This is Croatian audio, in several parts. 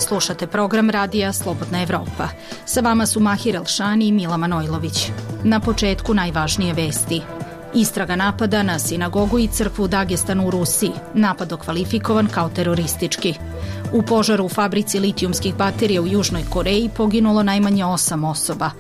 slušate program radija Slobodna Evropa. Sa vama su Mahir Elšani i Mila Manojlović. Na početku najvažnije vesti. Istraga napada na sinagogu i crkvu u Dagestanu u Rusiji. Napad okvalifikovan kao teroristički. U požaru u fabrici litijumskih baterija u Južnoj Koreji poginulo najmanje 8 osoba.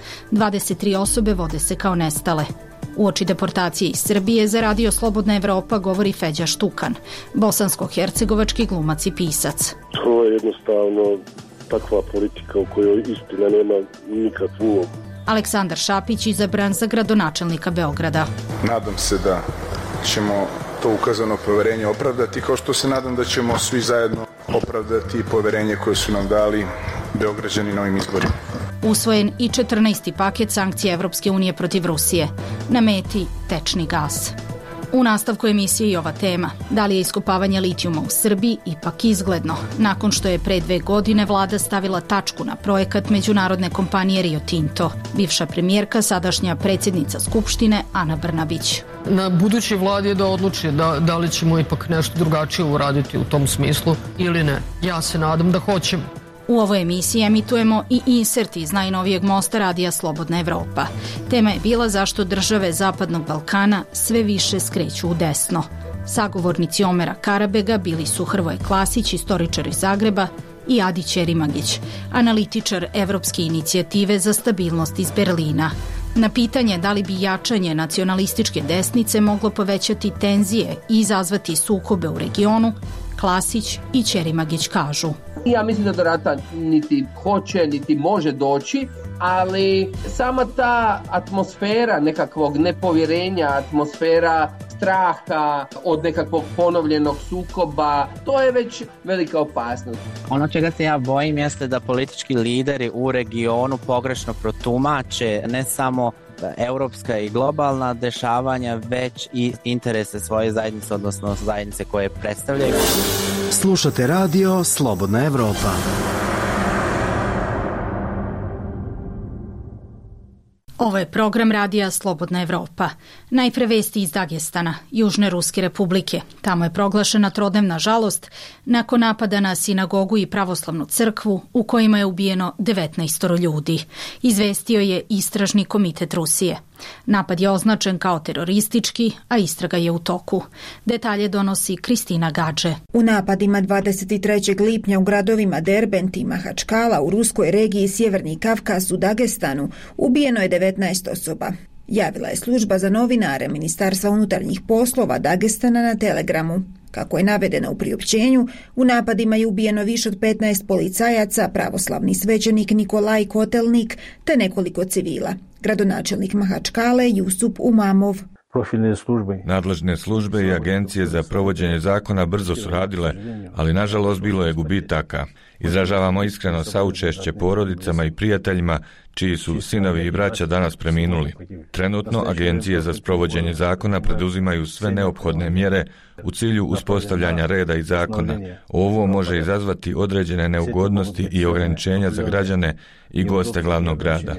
23 osobe vode se kao nestale. Uoči deportacije iz Srbije za radio Slobodna Evropa govori Feđa Štukan, bosansko-hercegovački glumac i pisac. To je jednostavno takva politika u kojoj istina nema nikakvu ulogu. Aleksandar Šapić izabran za gradonačelnika Beograda. Nadam se da ćemo to ukazano poverenje opravdati, kao što se nadam da ćemo svi zajedno opravdati poverenje koje su nam dali Beograđani na ovim izborima. Usvojen i 14. paket sankcija Evropske unije protiv Rusije. Na meti tečni gas. U nastavku emisije i ova tema. Da li je iskopavanje litijuma u Srbiji ipak izgledno? Nakon što je pre 2 godine vlada stavila tačku na projekat međunarodne kompanije Rio Tinto. Bivša premijerka, sadašnja predsjednica Skupštine Ana Brnabić. Na budućoj vladi je da odluči da li ćemo ipak nešto drugačije uraditi u tom smislu ili ne. Ja se nadam da hoćemo. U ovoj emisiji emitujemo i insert iz najnovijeg mosta radija Slobodna Evropa. Tema je bila zašto države Zapadnog Balkana sve više skreću u desno. Sagovornici Omera Karabega bili su Hrvoje Klasić, istoričar iz Zagreba, i Adi Ćerimagić, analitičar Evropske inicijative za stabilnost iz Berlina. Na pitanje da li bi jačanje nacionalističke desnice moglo povećati tenzije i izazvati sukobe u regionu, Klasić i Ćerimagić kažu. Ja mislim da do rata niti hoće, niti može doći, ali sama ta atmosfera nekakvog nepovjerenja, atmosfera straha od nekakvog ponovljenog sukoba, to je već velika opasnost. Ono čega se ja bojim jeste da politički lideri u regionu pogrešno protumače ne samo europska i globalna dešavanja, već i interese svoje zajednice, odnosno zajednice koje predstavljaju. Slušate radio Slobodna Evropa. Ovo je program radija Slobodna Evropa. Najpre vesti iz Dagestana, Južne Ruske republike. Tamo je proglašena trodnevna žalost nakon napada na sinagogu i pravoslavnu crkvu u kojima je ubijeno 19 ljudi. Izvestio je Istražni komitet Rusije. Napad je označen kao teroristički, a istraga je u toku. Detalje donosi Kristina Gadže. U napadima 23. lipnja u gradovima Derbent i Mahačkala u ruskoj regiji Sjeverni Kavkaz u Dagestanu ubijeno je 19 osoba. Javila je služba za novinare Ministarstva unutarnjih poslova Dagestana na Telegramu. Kako je navedeno u priopćenju, u napadima je ubijeno više od 15 policajaca, pravoslavni svećenik Nikolaj Kotelnik te nekoliko civila. Gradonačelnik Mahačkale Jusup Umamov. Nadležne službe i agencije za provođenje zakona brzo su radile, ali nažalost bilo je gubitaka. Izražavamo iskreno saučešće porodicama i prijateljima čiji su sinovi i braća danas preminuli. Trenutno agencije za sprovođenje zakona preduzimaju sve neophodne mjere u cilju uspostavljanja reda i zakona. Ovo može izazvati određene neugodnosti i ograničenja za građane i goste glavnog grada.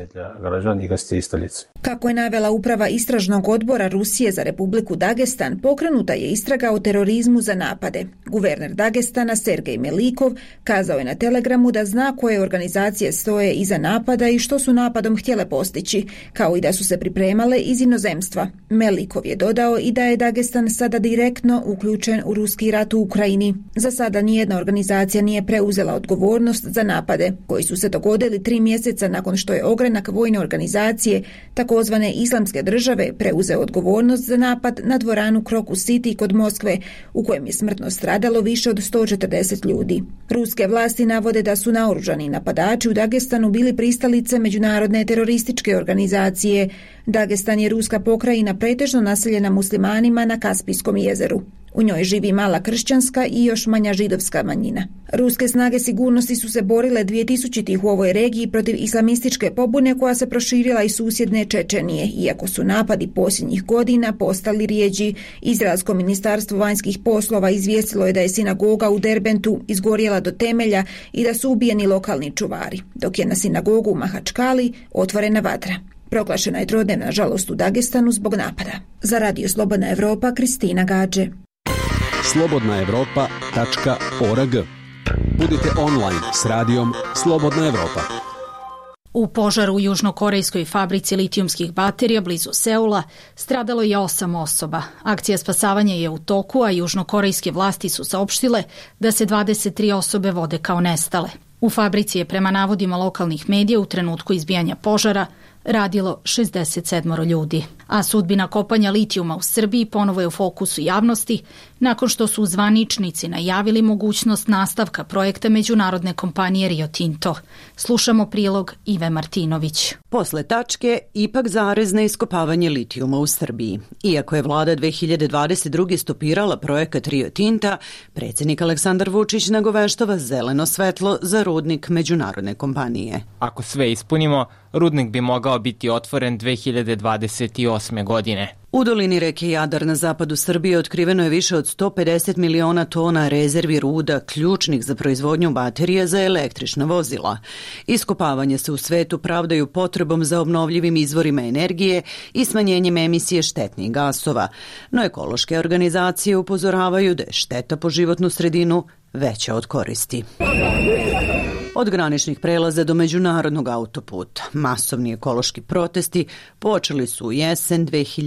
Kako je navela uprava Istražnog odbora Rusije za Republiku Dagestan, pokrenuta je istraga o terorizmu za napade. Guverner Dagestana Sergej Melikov kazao je na Telegramu da zna koje organizacije stoje iza napada i što su napadom htjele postići, kao i da su se pripremale iz inozemstva. Melikov je dodao i da je Dagestan sada direktno uključen u ruski rat u Ukrajini. Za sada nijedna organizacija nije preuzela odgovornost za napade, koji su se dogodili 3 mjeseca nakon što je ogranak vojne organizacije, takozvane Islamske države, preuzeo odgovornost za napad na dvoranu Crocus City kod Moskve, u kojem je smrtno stradalo više od 140 ljudi. Ruske vlasti navode da su naoružani napadači u Dagestanu bili pristalice međunarodne terorističke organizacije. Dagestan je ruska pokrajina pretežno naseljena muslimanima na Kaspijskom jezeru. U njoj živi mala kršćanska i još manja židovska manjina. Ruske snage sigurnosti su se borile 2000-ih u ovoj regiji protiv islamističke pobune koja se proširila iz susjedne Čečenije, iako su napadi posljednjih godina postali rijeđi. Izraelsko ministarstvo vanjskih poslova izvijestilo je da je sinagoga u Derbentu izgorjela do temelja i da su ubijeni lokalni čuvari, dok je na sinagogu u Mahačkali otvorena vatra. Proglašena je trodnevna žalost u Dagestanu zbog napada. Za Radio Slobodna Evropa, Kristina Gadže. slobodnaevropa.org Budite online s radijom Slobodna Evropa. U požaru u južnokorejskoj fabrici litijumskih baterija blizu Seula stradalo je 8 osoba. Akcija spasavanja je u toku, a južnokorejske vlasti su saopštile da se 23 osobe vode kao nestale. U fabrici je prema navodima lokalnih medija u trenutku izbijanja požara radilo 67 ljudi. A sudbina kopanja litijuma u Srbiji ponovo je u fokusu javnosti nakon što su zvaničnici najavili mogućnost nastavka projekta međunarodne kompanije Rio Tinto. Slušamo prilog Ive Martinović. Posle tačke, ipak zarez na iskopavanje litijuma u Srbiji. Iako je vlada 2022. stopirala projekat Rio Tinta, predsjednik Aleksandar Vučić nagoveštava zeleno svetlo za rudnik međunarodne kompanije. Ako sve ispunimo, rudnik bi mogao biti otvoren 2028. godine. U dolini reke Jadar na zapadu Srbije otkriveno je više od 150 miliona tona rezervi ruda ključnih za proizvodnju baterija za električna vozila. Iskopavanje se u svetu pravdaju potrebom za obnovljivim izvorima energije i smanjenjem emisije štetnih gasova, no ekološke organizacije upozoravaju da je šteta po životnu sredinu veća od koristi. Od graničnih prelaza do međunarodnog autoputa, masovni ekološki protesti počeli su u jesen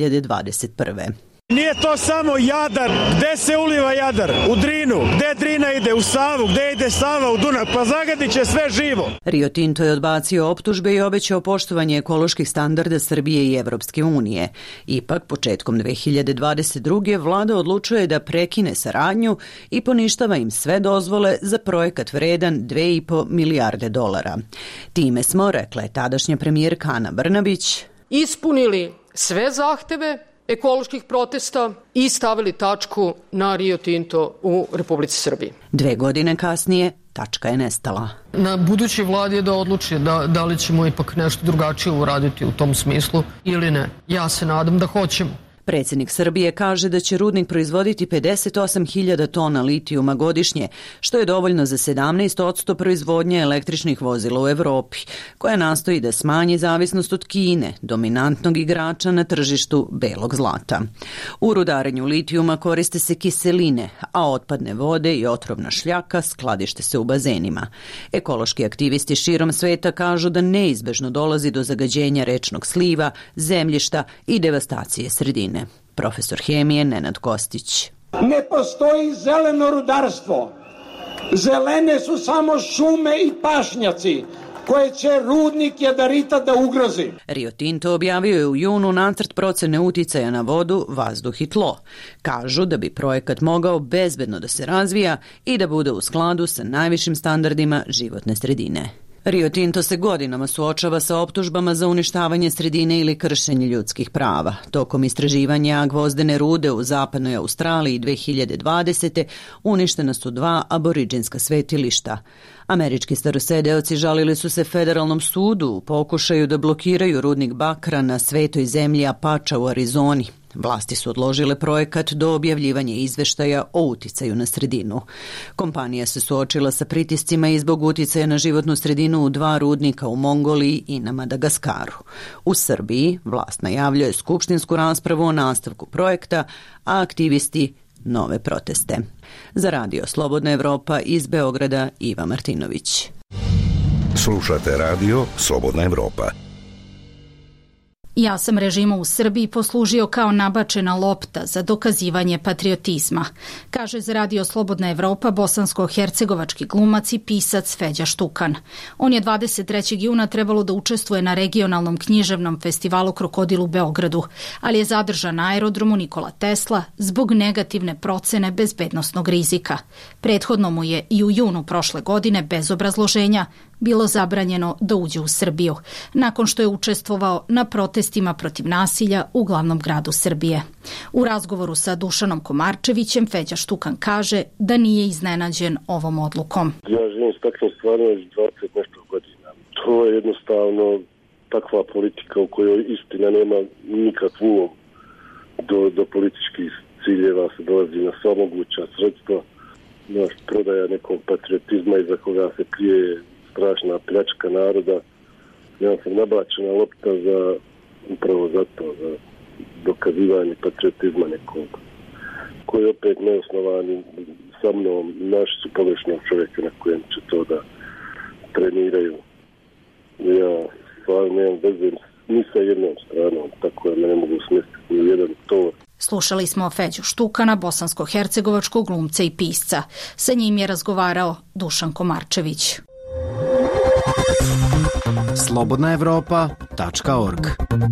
2021. Nije to samo Jadar. Gde se uliva Jadar? U Drinu. Gde Drina ide? U Savu. Gde ide Sava? U Dunav. Pa zagadit će sve živo. Rio Tinto je odbacio optužbe i obećao poštovanje ekoloških standarda Srbije i Evropske unije. Ipak, početkom 2022. vlada odlučuje da prekine saradnju i poništava im sve dozvole za projekat vredan $2,5 milijarde. Time smo, rekla je tadašnja premijerka Ana Brnabić, ispunili sve zahteve ekoloških protesta i stavili tačku na Rio Tinto u Republici Srbiji. 2 godine kasnije tačka je nestala. Na budućoj vladi je da odluči da li ćemo ipak nešto drugačije uraditi u tom smislu ili ne. Ja se nadam da hoćemo. Predsjednik Srbije kaže da će rudnik proizvoditi 58.000 tona litijuma godišnje, što je dovoljno za 17% proizvodnje električnih vozila u Evropi, koja nastoji da smanji zavisnost od Kine, dominantnog igrača na tržištu belog zlata. U rudarenju litijuma koriste se kiseline, a otpadne vode i otrovna šljaka skladište se u bazenima. Ekološki aktivisti širom sveta kažu da neizbežno dolazi do zagađenja rečnog sliva, zemljišta i devastacije sredine. Profesor hemije Nenad Kostić. Ne postoji zeleno rudarstvo. Zelene su samo šume i pašnjaci koje će rudnik jadarita da ugrozi. Rio Tinto objavio je u junu nacrt procene uticaja na vodu, vazduh i tlo. Kažu da bi projekat mogao bezbedno da se razvija i da bude u skladu sa najvišim standardima životne sredine. Rio Tinto se godinama suočava sa optužbama za uništavanje sredine ili kršenje ljudskih prava. Tokom istraživanja gvozdene rude u zapadnoj Australiji 2020. uništena su 2 aboriđinska svetilišta. Američki starosedeoci žalili su se federalnom sudu u pokušaju da blokiraju rudnik bakra na svetoj zemlji Apache u Arizoni. Vlasti su odložile projekat do objavljivanja izveštaja o uticaju na sredinu. Kompanija se suočila sa pritiscima i zbog uticaja na životnu sredinu u 2 rudnika u Mongoliji i na Madagaskaru. U Srbiji vlast najavljuje skupštinsku raspravu o nastavku projekta, a aktivisti nove proteste. Za radio Slobodna Evropa iz Beograda Iva Martinović. Slušate radio Slobodna Evropa. Ja sam režimu u Srbiji poslužio kao nabačena lopta za dokazivanje patriotizma, kaže za radio Slobodna Evropa bosansko-hercegovački glumac i pisac Feđa Štukan. On je 23. juna trebalo da učestvuje na regionalnom književnom festivalu Krokodil u Beogradu, ali je zadržan na aerodromu Nikola Tesla zbog negativne procene bezbednosnog rizika. Prethodno mu je i u junu prošle godine bez obrazloženja bilo zabranjeno da uđe u Srbiju, nakon što je učestvovao na protestima protiv nasilja u glavnom gradu Srbije. U razgovoru sa Dušanom Komarčevićem Feđa Štukan kaže da nije iznenađen ovom odlukom. Ja živim s takvim stvarima već 20 nešto godina. To je jednostavno takva politika u kojoj istina nema nikakvu do političkih ciljeva se dolazi na sva moguća sredstva, na prodaja nekog patriotizma iza koga se krije strašna pljačka naroda. Ja sam nabačena lopta upravo zato, za dokazivanje patriotizma nekog, koji je opet neosnovani sa mnom, naši su pogrešnog čovjeka na kojem će to da treniraju. Ja stvarno nemam veze ni sa jednom stranom, tako da me ne mogu smjestiti ni jedan to. Slušali smo Feđu Štukana, bosansko-hercegovačkog glumca i pisca. Sa njim je razgovarao Dušan Komarčević. slobodnaevropa.org.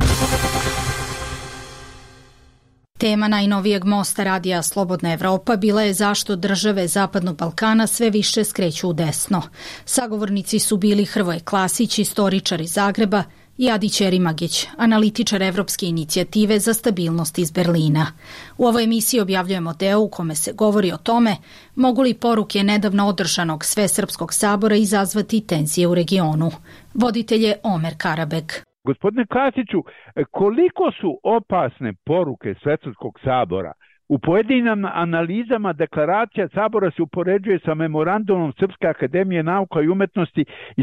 Tema najnovijeg mosta radija Slobodna Evropa bila je zašto države Zapadnog Balkana sve više skreću u desno. Sagovornici su bili Hrvoje Klasić, istoričar iz Zagreba, i Adi Ćerimagić, analitičar Evropske inicijative za stabilnost iz Berlina. U ovoj emisiji objavljujemo deo u kome se govori o tome mogu li poruke nedavno održanog Svesrpskog sabora izazvati tenzije u regionu. Voditelj je Omer Karabeg. Gospodine Klasiću, koliko su opasne poruke Svesrpskog sabora? U pojedinim analizama deklaracija sabora se upoređuje sa memorandumom Srpske akademije nauka i umetnosti iz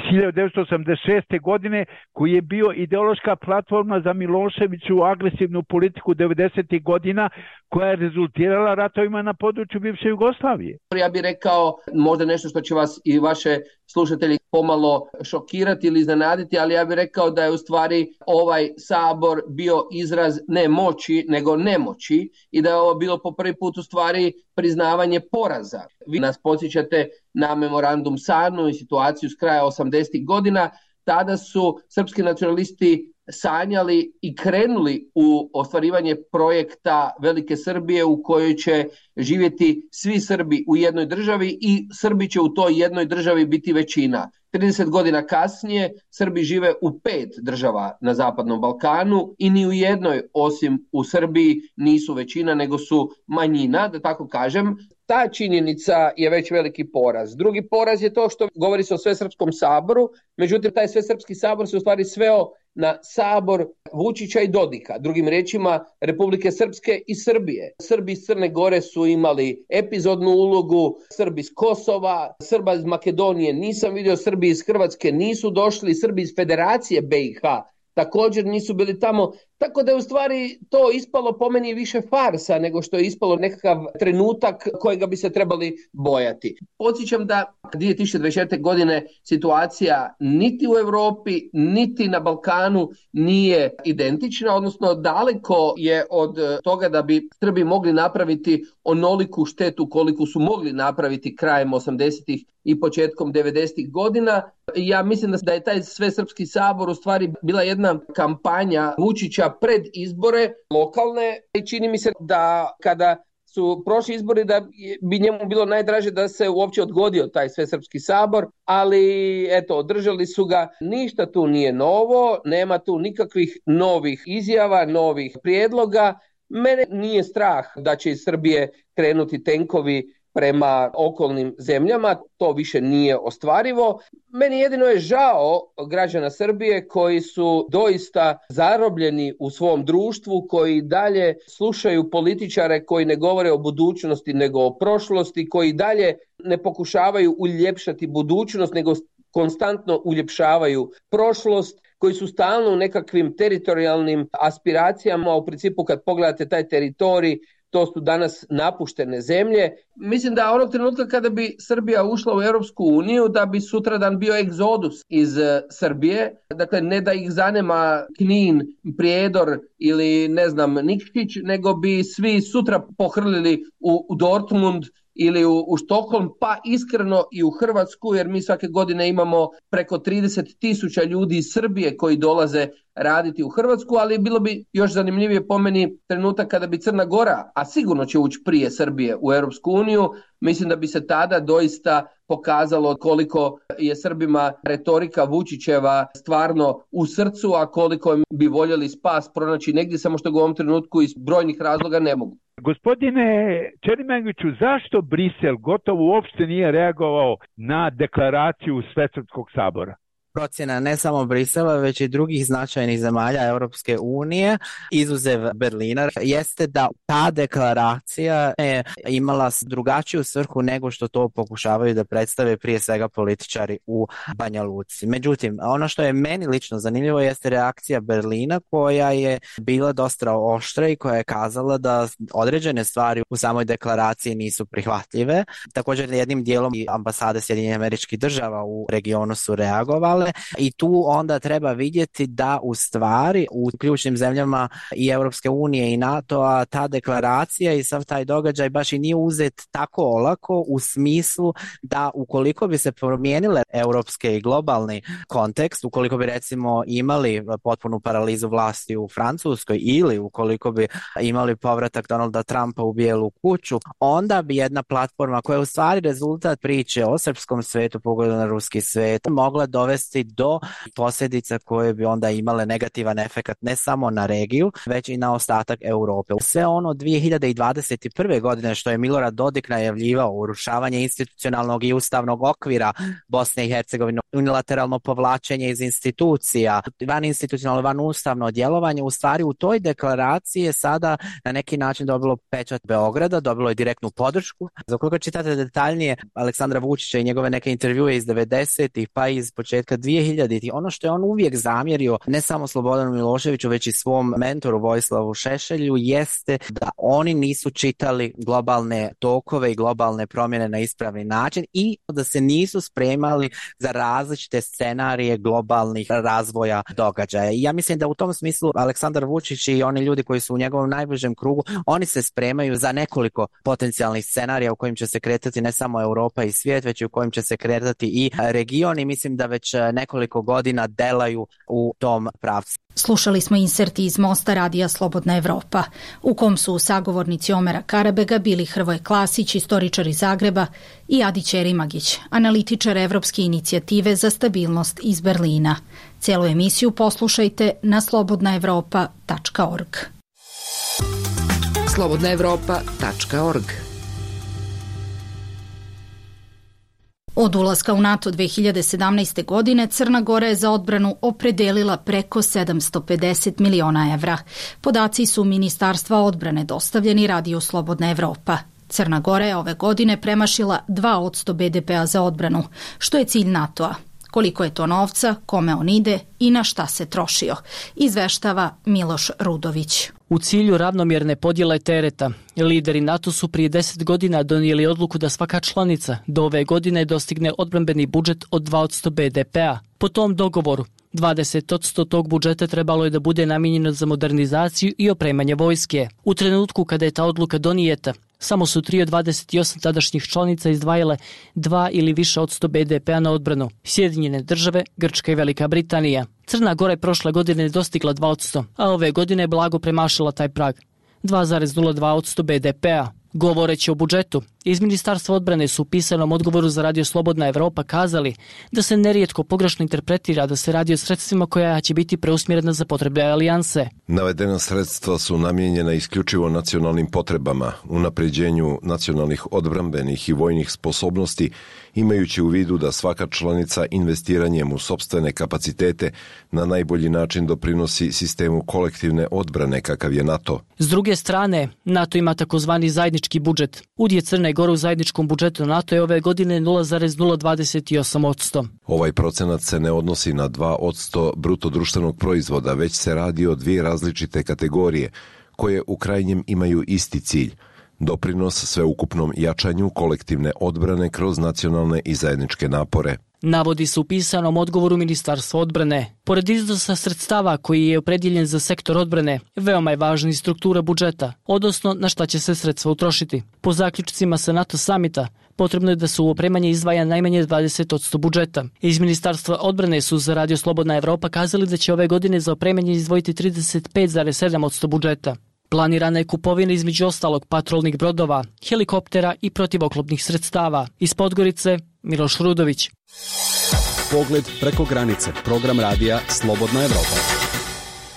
1986. godine, koji je bio ideološka platforma za Miloševiću agresivnu politiku 90. godina, koja je rezultirala ratovima na području bivše Jugoslavije. Ja bih rekao možda nešto što će vas i vaše slušatelji pomalo šokirati ili iznenaditi, ali ja bih rekao da je u stvari ovaj sabor bio izraz ne moći, nego nemoći i da je ovo bilo po prvi put u stvari priznavanje poraza. Vi nas podsjećate na memorandum SANU i situaciju s kraja 80. godina. Tada su srpski nacionalisti sanjali i krenuli u ostvarivanje projekta Velike Srbije u kojoj će živjeti svi Srbi u jednoj državi i Srbi će u toj jednoj državi biti većina. 30 godina kasnije Srbi žive u 5 država na Zapadnom Balkanu i ni u jednoj osim u Srbiji nisu većina nego su manjina, da tako kažem. Ta činjenica je već veliki poraz. Drugi poraz je to što govori se o Svesrpskom saboru, međutim taj Svesrpski sabor se u stvari sveo na sabor Vučića i Dodika, drugim riječima Republike Srpske i Srbije. Srbi iz Crne Gore su imali epizodnu ulogu, Srbi iz Kosova, Srba iz Makedonije nisam vidio, Srbi iz Hrvatske nisu došli, Srbi iz Federacije BiH također nisu bili tamo, tako da je u stvari to ispalo po meni više farsa nego što je ispalo nekakav trenutak kojega bi se trebali bojati. Podsjećam da 2024. godine situacija niti u Europi, niti na Balkanu nije identična, odnosno daleko je od toga da bi Srbi mogli napraviti onoliku štetu koliko su mogli napraviti krajem 80-ih i početkom 90-ih godina. Ja mislim da je taj Svesrpski sabor u stvari bila jedna kampanja Vučića pred izbore lokalne i čini mi se da kada su prošli izbori da bi njemu bilo najdraže da se uopće odgodio taj Svesrpski sabor, ali eto, održali su ga. Ništa tu nije novo, nema tu nikakvih novih izjava, novih prijedloga. Mene nije strah da će iz Srbije krenuti tenkovi prema okolnim zemljama, to više nije ostvarivo. Meni jedino je žao građana Srbije koji su doista zarobljeni u svom društvu, koji dalje slušaju političare koji ne govore o budućnosti nego o prošlosti, koji dalje ne pokušavaju uljepšati budućnost nego konstantno uljepšavaju prošlost, koji su stalno u nekakvim teritorijalnim aspiracijama, u principu kad pogledate taj teritorij, to su danas napuštene zemlje. Mislim da onog trenutka kada bi Srbija ušla u Europsku uniju, da bi sutradan bio egzodus iz Srbije. Dakle, ne da ih zanima Knin, Prijedor ili ne znam Nikšić, nego bi svi sutra pohrlili u Dortmund ili u Štokholm, pa iskreno i u Hrvatsku, jer mi svake godine imamo preko 30.000 ljudi iz Srbije koji dolaze raditi u Hrvatsku, ali bilo bi još zanimljivije po meni trenutak kada bi Crna Gora, a sigurno će ući prije Srbije u Europsku uniju, mislim da bi se tada doista pokazalo koliko je Srbima retorika Vučićeva stvarno u srcu, a koliko bi voljeli spas pronaći negdje, samo što ga u ovom trenutku iz brojnih razloga ne mogu. Gospodine Ćerimagiću, zašto Brisel gotovo uopšte nije reagovao na deklaraciju Svesrpskog sabora? procjena ne samo Brisela, već i drugih značajnih zemalja Europske unije, izuzev Berlina, jeste da ta deklaracija je imala drugačiju svrhu nego što to pokušavaju da predstave prije svega političari u Banja Luci. Međutim, ono što je meni lično zanimljivo jeste reakcija Berlina, koja je bila dosta oštra i koja je kazala da određene stvari u samoj deklaraciji nisu prihvatljive. Također jednim dijelom i ambasade Sjedinjenih Američkih Država u regionu su reagovale i tu onda treba vidjeti da u stvari u ključnim zemljama i Europske unije i NATO-a ta deklaracija i sav taj događaj baš i nije uzet tako olako, u smislu da ukoliko bi se promijenile europske i globalni kontekst, ukoliko bi recimo imali potpunu paralizu vlasti u Francuskoj ili ukoliko bi imali povratak Donalda Trumpa u Bijelu kuću, onda bi jedna platforma koja je u stvari rezultat priče o srpskom svetu, pogledu na ruski svet, mogla dovesti do posljedica koje bi onda imale negativan efekt ne samo na regiju, već i na ostatak Europe. Sve ono 2021. godine što je Milorad Dodik najavljivao, urušavanje institucionalnog i ustavnog okvira Bosne i Hercegovine, unilateralno povlačenje iz institucija, van institucionalno, van ustavno djelovanje, u stvari u toj deklaraciji je sada na neki način dobilo pečat Beograda, dobilo je direktnu podršku. Ukoliko čitate detaljnije Aleksandra Vučića i njegove neke intervjue iz 90-ih pa iz početka 2000-ih, ono što je on uvijek zamjerio ne samo Slobodanu Miloševiću već i svom mentoru Vojislavu Šešelju jeste da oni nisu čitali globalne tokove i globalne promjene na ispravni način i da se nisu spremali za različite scenarije globalnih razvoja događaja. I ja mislim da u tom smislu Aleksandar Vučić i oni ljudi koji su u njegovom najbližem krugu, oni se spremaju za nekoliko potencijalnih scenarija u kojim će se kretati ne samo Europa i svijet, već i u kojim će se kretati i region i mislim da već nekoliko godina delaju u tom pravcu. Slušali smo insert iz Mosta radija Slobodna Evropa, u kom su sagovornici Omera Karabega bili Hrvoje Klasić, istoričar iz Zagreba, i Adi Ćerimagić, analitičar Evropske inicijative za stabilnost iz Berlina. Cijelu emisiju poslušajte na slobodnaevropa.org. slobodnaevropa.org. Od ulaska u NATO 2017. godine Crna Gora je za odbranu opredelila preko 750 miliona evra. Podaci su Ministarstva odbrane dostavljeni radiju Slobodna Evropa. Crna Gora je ove godine premašila 2% BDP-a za odbranu, što je cilj NATO-a. Koliko je to novca, kome on ide i na šta se trošio, izveštava Miloš Rudović. U cilju ravnomjerne podjele tereta, lideri NATO su prije 10 godina donijeli odluku da svaka članica do ove godine dostigne odbrambeni budžet od 2% BDP-a. Po tom dogovoru, 20% tog budžeta trebalo je da bude namijenjeno za modernizaciju i opremanje vojske. U trenutku kada je ta odluka donijeta, samo su 3 od 28 tadašnjih članica izdvajale 2 ili više od 100 BDP-a na odbranu: Sjedinjene Države, Grčka i Velika Britanija. Crna Gora je prošle godine dostigla 2%, a ove godine je blago premašila taj prag, 2,02% BDP-a. Govoreći o budžetu, iz Ministarstva odbrane su u pisanom odgovoru za Radio Slobodna Evropa kazali da se nerijetko pogrešno interpretira da se radi o sredstvima koja će biti preusmjerena za potrebe alijanse. Navedena sredstva su namijenjena isključivo nacionalnim potrebama, unapređenju nacionalnih odbrambenih i vojnih sposobnosti, imajući u vidu da svaka članica investiranjem u sopstvene kapacitete na najbolji način doprinosi sistemu kolektivne odbrane kakav je NATO. S druge strane, NATO ima takozvani zajednički budžet. Udjel Crne Gore u zajedničkom budžetu NATO je ove godine 0,028%. Ovaj procenat se ne odnosi na 2% bruto društvenog proizvoda, već se radi o dvije različite kategorije koje u krajnjem imaju isti cilj: doprinos sveukupnom jačanju kolektivne odbrane kroz nacionalne i zajedničke napore. Navodi se u pisanom odgovoru Ministarstva odbrane. Pored iznosa sredstava koji je opredjeljen za sektor odbrane, veoma je važna i struktura budžeta, odnosno na šta će se sredstva utrošiti. Po zaključcima sa NATO samita, potrebno je da se u opremanje izdvaja najmanje 20% budžeta. Iz Ministarstva odbrane su za Radio Slobodna Evropa kazali da će ove godine za opremanje izdvojiti 35,7% budžeta. Planirana je kupovina između ostalog patrolnih brodova, helikoptera i protivoklopnih sredstava. Iz Podgorice, Miloš Rudović. Pogled preko granice, program radija Slobodna Evropa.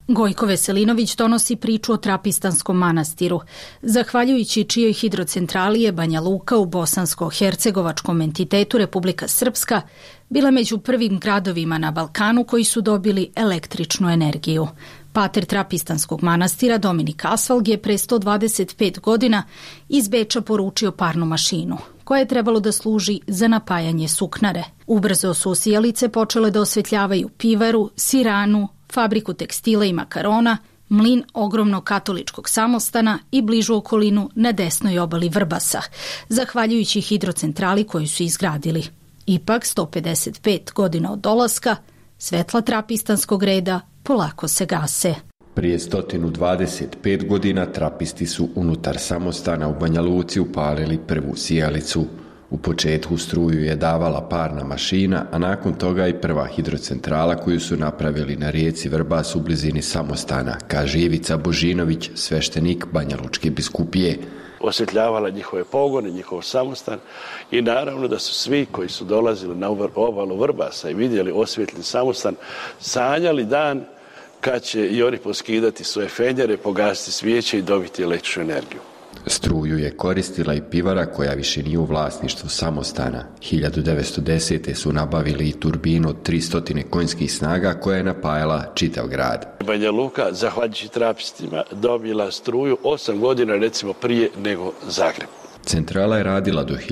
Gojko Veselinović donosi priču o Trapistanskom manastiru, zahvaljujući čijoj hidrocentrali je Banja Luka u bosansko-hercegovačkom entitetu Republika Srpska bila među prvim gradovima na Balkanu koji su dobili električnu energiju. Pater Trapistanskog manastira Dominik Asfalg je pre 125 godina iz Beča poručio parnu mašinu, koja je trebalo da služi za napajanje suknare. Ubrzo su sijalice počele da osvetljavaju pivaru, siranu, fabriku tekstila i makarona, mlin ogromnog katoličkog samostana i bližu okolinu na desnoj obali Vrbasa, zahvaljujući hidrocentrali koju su izgradili. Ipak, 155 godina od dolaska, svetla trapistanskog reda polako se gase. Prije 125 godina trapisti su unutar samostana u Banja Luci upalili prvu sijalicu. U početku struju je davala parna mašina, a nakon toga i prva hidrocentrala koju su napravili na rijeci Vrbas u blizini samostana, kaže Ivica Božinović, sveštenik Banja Lučke biskupije. Osvjetljavala njihove pogone, njihov samostan i naravno da su svi koji su dolazili na obalu Vrbasa i vidjeli osvjetljen samostan sanjali dan kad će i oni poskidati svoje fenjere, pogasiti svijeće i dobiti električnu energiju. Struju je koristila i pivara koja više nije u vlasništvu samostana. 1910. su nabavili i turbinu od 300 konjskih snaga koja je napajala čitav grad. Banja Luka, zahvaljujući trapistima, dobila struju 8 godina recimo prije nego Zagreb. Centrala je radila do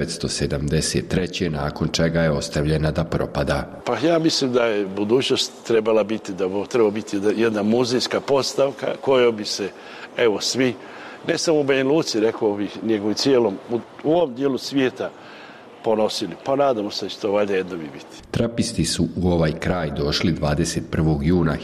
1973. nakon čega je ostavljena da propada. Pa ja mislim da je budućnost trebala biti jedna muzejska postavka kojoj bi se svi, ne samo u Banja Luci, rekao bih, nego i cijelom u ovom dijelu svijeta ponosili. Pa nadamo se da će to valjda jednom i biti. Trapisti su u ovaj kraj došli 21. juna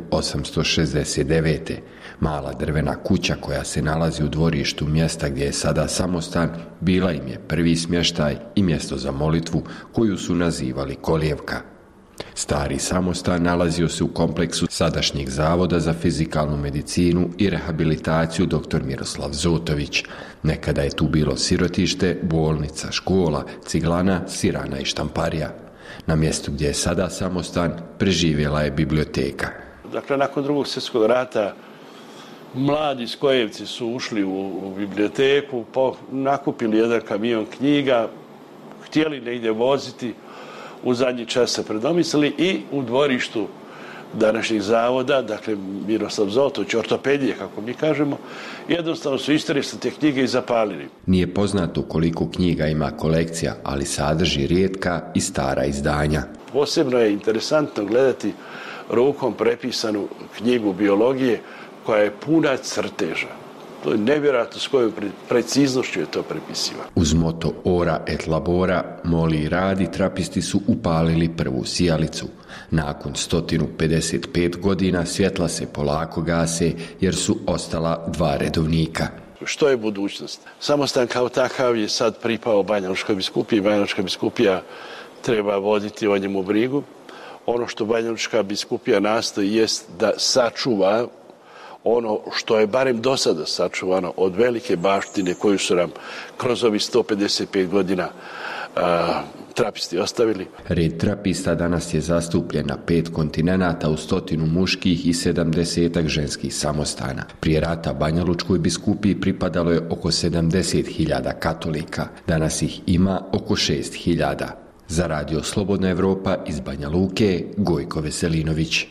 1869. Mala drvena kuća koja se nalazi u dvorištu mjesta gdje je sada samostan bila im je prvi smještaj i mjesto za molitvu koju su nazivali Kolijevka. Stari samostan nalazio se u kompleksu sadašnjeg Zavoda za fizikalnu medicinu i rehabilitaciju dr. Miroslav Zotović. Nekada je tu bilo sirotište, bolnica, škola, ciglana, sirana i štamparija. Na mjestu gdje je sada samostan preživjela je biblioteka. Dakle, nakon Drugog svjetskog rata mladi Skojevci su ušli u biblioteku, nakupili jedan kamion knjiga, htjeli negdje voziti, u zadnji čas se predomislili i u dvorištu današnjeg zavoda, dakle Miroslav Zotović, ortopedije kako mi kažemo, jednostavno su istorijske te knjige i zapalili. Nije poznato koliko knjiga ima kolekcija, ali sadrži rijetka i stara izdanja. Posebno je interesantno gledati rukom prepisanu knjigu biologije koja je puna crteža. To je nevjerojatno s kojom preciznošću je to prepisiva. Uz moto Ora et labora, moli i radi, trapisti su upalili prvu sijalicu. Nakon 155 godina svjetla se polako gase jer su ostala 2 redovnika. Što je budućnost? Samostan kao takav je sad pripao Banja Lučkoj biskupiji. Banja Lučka biskupija treba voditi o njemu brigu. Ono što Banja Lučka biskupija nastoji jest da sačuva ono što je barem do sada sačuvano od velike baštine koju su nam kroz ovih 155 godina trapisti ostavili. Red trapista danas je zastupljen na 5 kontinenata u 100 muških i 70 ženskih samostana. Prije rata Banja Lučkoj biskupiji pripadalo je oko 70.000 katolika. Danas ih ima oko 6.000. Za Radio Slobodna Evropa iz Banja Luke, Gojko Veselinović.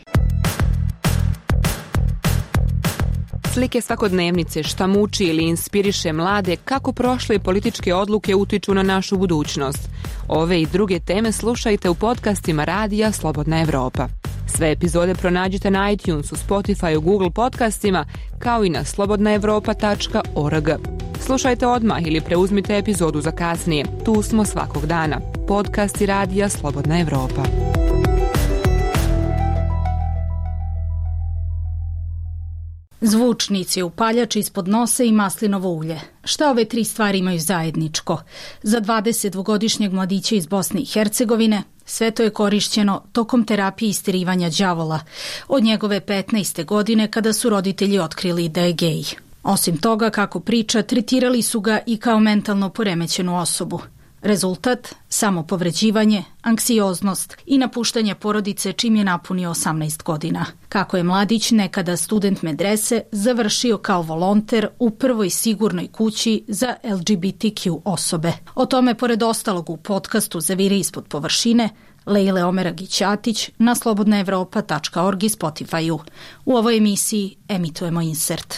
Slike svakodnevnice, šta muči ili inspiriše mlade, kako prošle političke odluke utiču na našu budućnost. Ove i druge teme slušajte u podcastima Radija Slobodna Evropa. Sve epizode pronađite na iTunesu, Spotify, Google podcastima, kao i na slobodnaevropa.org. Slušajte odmah ili preuzmite epizodu za kasnije. Tu smo svakog dana. Podcasti Radija Slobodna Evropa. Zvučnici, upaljač ispod nosa i maslinovo ulje. Šta ove 3 stvari imaju zajedničko? Za 22-godišnjeg mladića iz Bosne i Hercegovine sve to je korišćeno tokom terapije istirivanja đavola od njegove 15. godine kada su roditelji otkrili da je gej. Osim toga, kako priča, tretirali su ga i kao mentalno poremećenu osobu. Rezultat, samopovređivanje, anksioznost i napuštanje porodice čim je napunio 18 godina. Kako je mladić, nekada student medrese, završio kao volonter u prvoj sigurnoj kući za LGBTQ osobe. O tome, pored ostalog, u podcastu Zaviri ispod površine, Lejle Omeragić-Atić na slobodnaevropa.org i Spotify-u. U ovoj emisiji emitujemo insert.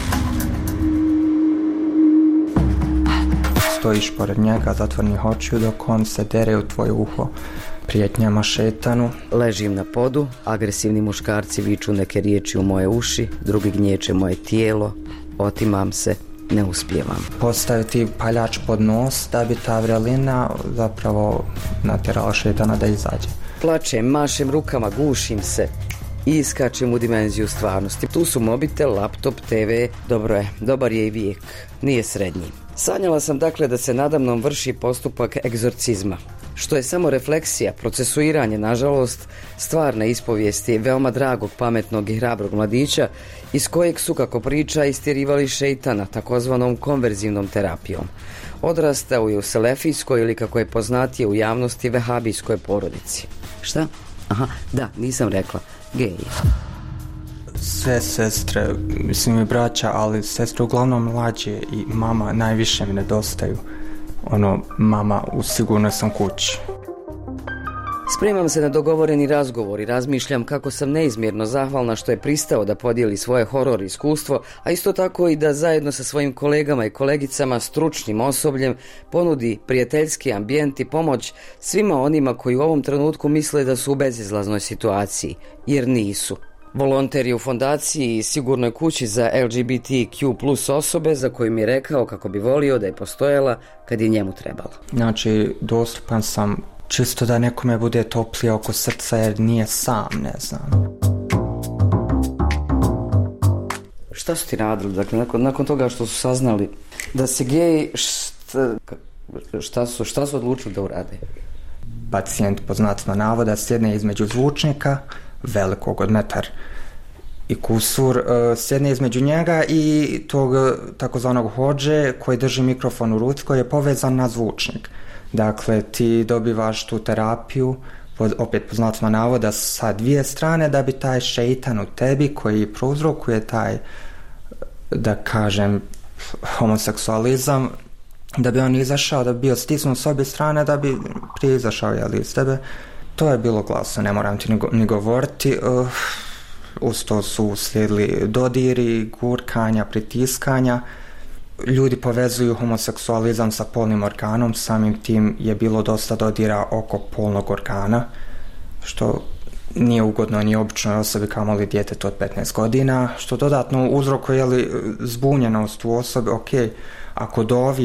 Stojiš pored njega zatvornih očiju dok on se dere u tvoje uho prijetnjama šetanu. Ležim na podu, agresivni muškarci viču neke riječi u moje uši, drugi gnječe moje tijelo, otimam se, ne uspijevam. Postaju ti paljač pod nos da bi ta vrelina zapravo natjerala šetana da izađe. Plačem, mašem rukama, gušim se i iskačem u dimenziju stvarnosti. Tu su mobitel, laptop, TV, dobro je, dobar je i vijek, nije srednji. Sanjala sam dakle da se nadamnom vrši postupak egzorcizma, što je samo refleksija, procesuiranje, nažalost, stvarne ispovijesti veoma dragog, pametnog i hrabrog mladića iz kojeg su, kako priča, istjerivali šeitana takozvanom konverzivnom terapijom. Odrastao je u selefijskoj ili, kako je poznatije u javnosti, vehabijskoj porodici. Šta? Aha, da, nisam rekla. Gej. Sve sestre, mislim i braća, ali sestre uglavnom mlađe i mama najviše mi nedostaju. Mama, sigurno sam kući. Spremam se na dogovoreni razgovor i razmišljam kako sam neizmjerno zahvalna što je pristao da podijeli svoje horor iskustvo, a isto tako i da zajedno sa svojim kolegama i kolegicama, stručnim osobljem, ponudi prijateljski ambijent i pomoć svima onima koji u ovom trenutku misle da su u bezizlaznoj situaciji, jer nisu. Volonter je u fondaciji i sigurnoj kući za LGBTQ+ osobe za koju mi je rekao kako bi volio da je postojala kad je njemu trebalo. Znači, dostupan sam čisto da nekome bude toplije oko srca jer nije sam, ne znam. Šta su ti radili? Dakle, nakon toga što su saznali da si gej, šta su odlučili da urade? Pacijent, pod znacima navoda, sjedne između zvučnika, velikog od metar i kusur, sjedne između njega i tog takozvanog hodže koji drži mikrofon u ruci koji je povezan na zvučnik. Dakle, ti dobivaš tu terapiju, opet po znacima navoda, sa dvije strane da bi taj šeitan u tebi koji prouzrokuje taj, da kažem, homoseksualizam, da bi on izašao, da bi bio stisnut s obje strane, da bi prije izašao iz tebe. To je bilo glasno, ne moram ti ni govoriti. Uz to su slijedili dodiri, gurkanja, pritiskanja. Ljudi povezuju homoseksualizam sa polnim organom, samim tim je bilo dosta dodira oko polnog organa, što nije ugodno ni običnoj osobi kamoli djetetu od 15 godina, što dodatno uzrokuje zbunjenost u osobi. Ok, ako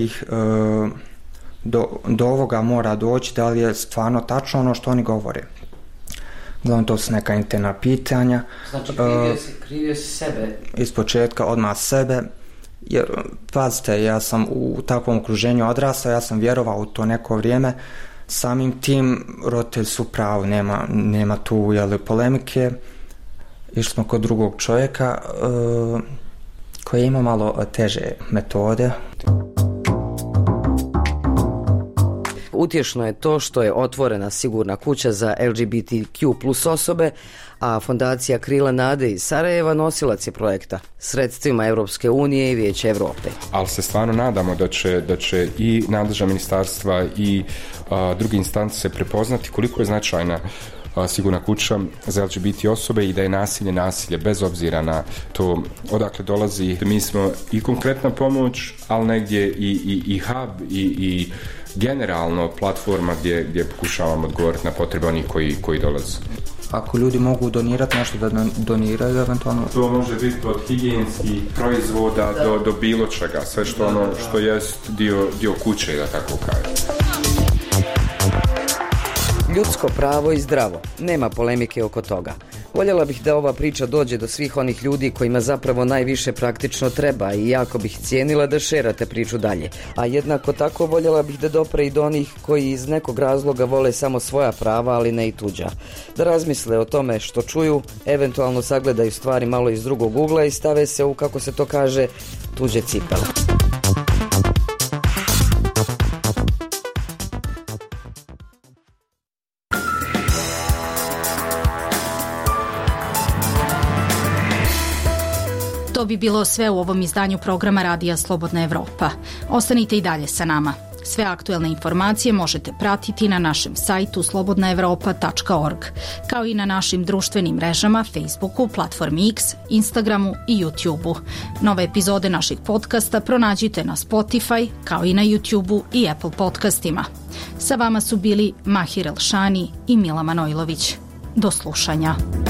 do ovoga mora doći, da li je stvarno tačno ono što oni govore. Uglavnom, to su neka interna pitanja. Znači, krivio si sebe? Iz početka, odmah sebe. Jer, pazite, ja sam u takvom okruženju odrastao, ja sam vjerovao u to neko vrijeme. Samim tim, roditelji su pravi, nema tu polemike. Išli smo kod drugog čovjeka koji ima malo teže metode. Utješno je to što je otvorena sigurna kuća za LGBTQ+ osobe, a fondacija Krila nade iz Sarajeva nosilac je projekta sredstvima Europske unije i Vijeća Europe. Ali se stvarno nadamo da će i nadležna ministarstva i druge instance prepoznati koliko je značajna sigurna kuća za LGBT osobe i da je nasilje bez obzira na to odakle dolazi. Mi smo i konkretna pomoć, ali negdje i hub i generalno platforma gdje pokušavamo odgovoriti na potrebe onih koji dolaze. Ako ljudi mogu donirati nešto, da doniraju eventualno. To može biti od higijenskih proizvoda do bilo čega, sve što jest dio kuće, da tako kažem. Ljudsko pravo i zdravo. Nema polemike oko toga. Voljela bih da ova priča dođe do svih onih ljudi kojima zapravo najviše praktično treba i jako bih cijenila da šerate priču dalje. A jednako tako voljela bih da dopre i do onih koji iz nekog razloga vole samo svoja prava, ali ne i tuđa. Da razmisle o tome što čuju, eventualno sagledaju stvari malo iz drugog ugla i stave se u, kako se to kaže, tuđe cipele. bi bilo sve u ovom izdanju programa Radija Slobodna Evropa. Ostanite i dalje sa nama. Sve aktuelne informacije možete pratiti na našem sajtu slobodnaevropa.org, kao i na našim društvenim mrežama Facebooku, platformi X, Instagramu i YouTubeu. Nove epizode naših podcasta pronađite na Spotify, kao i na YouTubeu i Apple podcastima. Sa vama su bili Mahir Elšani i Mila Manojlović. Do slušanja.